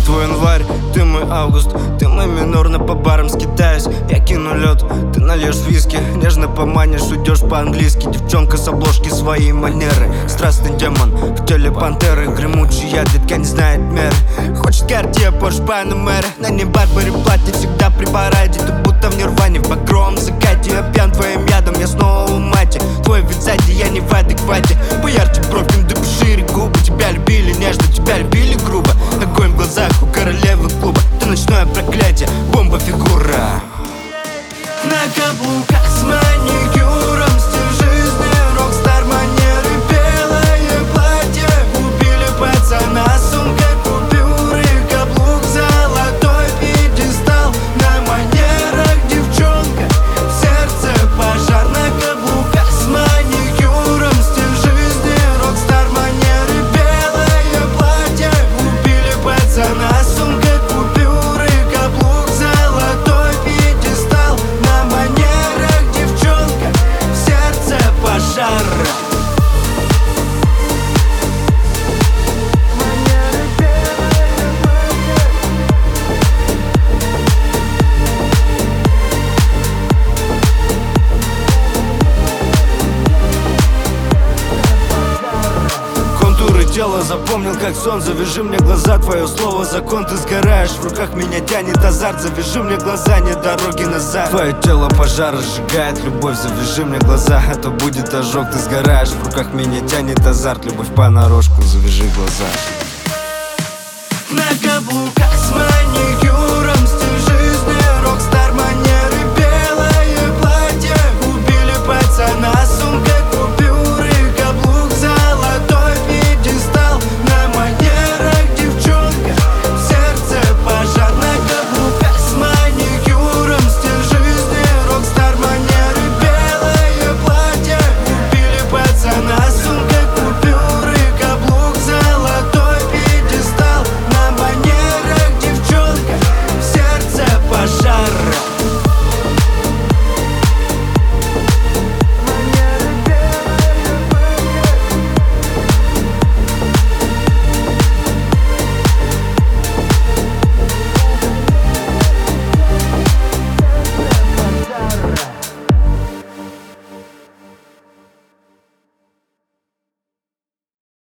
твой январь, ты мой август, ты мой минорно по барам скитаюсь. Я кину лед, ты нальешь виски, нежно поманишь, уйдешь по-английски. Девчонка с обложки своей манеры, страстный демон в теле пантеры. Гремучий яд, детка не знает меры. Хочет Cartier, Porsche, Panamera. На ней Барбари платье всегда при параде. Ты будто в нирване, в багровом закате. Я пьян твоим ядом, я снова в мате. Твой вид сзади, я не в адеквате. Поярче бровь, да пошире губы. Тебя любили нежно, тебя любили грубо. Огонь в глазах у королевы клуба. Ты ночное проклятие, бомба-фигура. На каблуках с маникюром, стиль жизни, рок-стар манеры, белое платье. Купили пацана, сумка, купюры, каблук, золотой пьедестал. На манерах девчонка, в сердце пожар. На каблуках с маникюром, стиль жизни, рок-стар манеры, белое платье. Купили пацана, сумка, купюры, каблук, золотой пьедестал. На манерах девчонка, в сердце пожар. Контуры тела запомнил как сон. Завяжи мне глаза, твое слово закон. Ты сгораешь, в руках меня тянет азарт. Завяжи мне глаза, нет дороги назад. Твое тело пожар сжигает любовь. Завяжи мне глаза, а то будет ожог. Ты сгораешь, в руках меня тянет азарт. Любовь понарошку, завяжи глаза. На каблуках